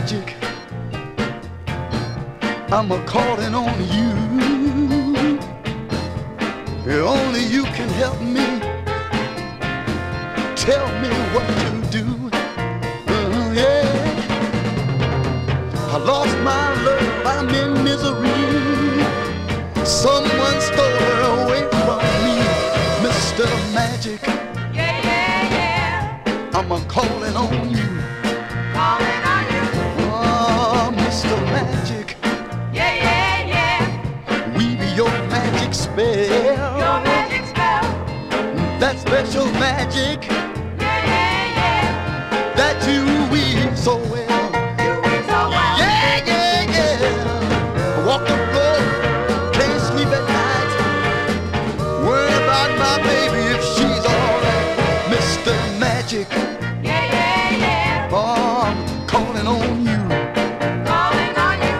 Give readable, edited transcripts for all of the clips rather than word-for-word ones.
Magic, I'm a calling on you. Only you can help me. Tell me what to do. Yeah. I lost my love, I'm in misery. Someone stole her away from me. Mr. Magic, Yeah, yeah, yeah. I'm a calling on you. Calling on you. Oh, Mr. Magic, Yeah, yeah, yeah. weave your magic spell. Your magic spell. That special magic Yeah, yeah, yeah. that you weave so well. You weave so well. Yeah, yeah, yeah. I walk the floor, can't sleep at night. Worry about my baby if she's alright. Mr. Magic, Yeah, yeah, yeah. oh, I'm calling on you. Calling on you.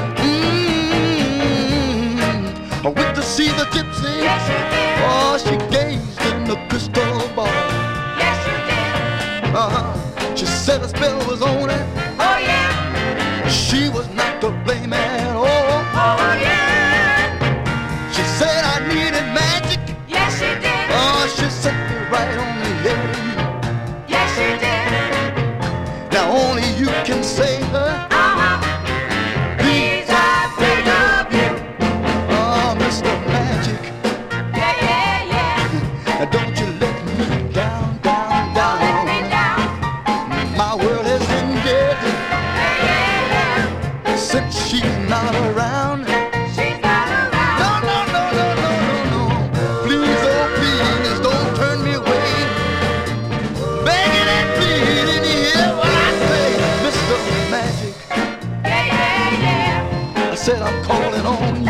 I went to see the gypsy. Yes, you did. Oh, she gazed in the crystal ball. Yes, you did. She said a spell was on it. Oh, yeah. She was not to blame at all. Oh, yeah. She said I needed magic. Yes, she did. Oh, she set me right on the head. Yes, she did. Now only you can save her. Uh-huh. Please, I beg of you. Oh, Mr. Magic, Yeah, yeah, yeah. now don't you let me down, down, Don't let me down. down. My world has ended Yeah, yeah, yeah. since she's not around. She's not around. No, no, no, no, no, no, no. Please, oh please, don't turn me away. Begging and pleading, hear what I say. Mr. Magic, Yeah, yeah, yeah. I said I'm calling on you.